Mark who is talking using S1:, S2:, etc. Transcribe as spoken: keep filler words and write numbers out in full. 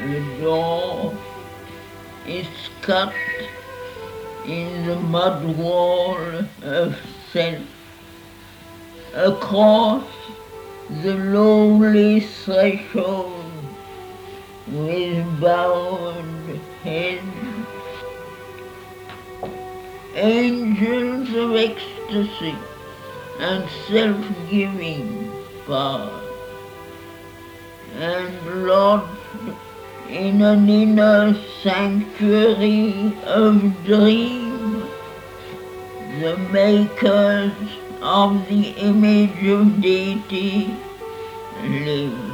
S1: The door is cut in the mud wall of self. Across the lowly threshold with bowed head, angels of ecstasy and self-giving pass, and lodged in an inner sanctuary of dream, the makers of the image of deity live.